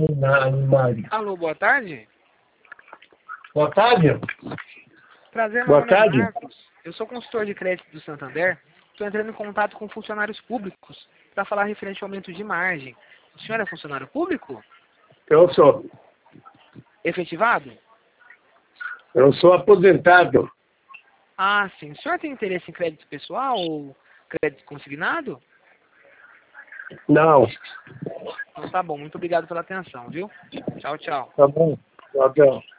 Alô, boa tarde. Boa tarde. Prazer, meu Boa nome é tarde. Marcos. Eu sou consultor de crédito do Santander. Estou entrando em contato com funcionários públicos para falar referente ao aumento de margem. O senhor é funcionário público? Eu sou. Efetivado? Eu sou aposentado. Ah, sim. O senhor tem interesse em crédito pessoal ou crédito consignado? Não. Então tá bom. Muito obrigado pela atenção, viu? Tchau, tchau. Tá bom. Tchau, tchau.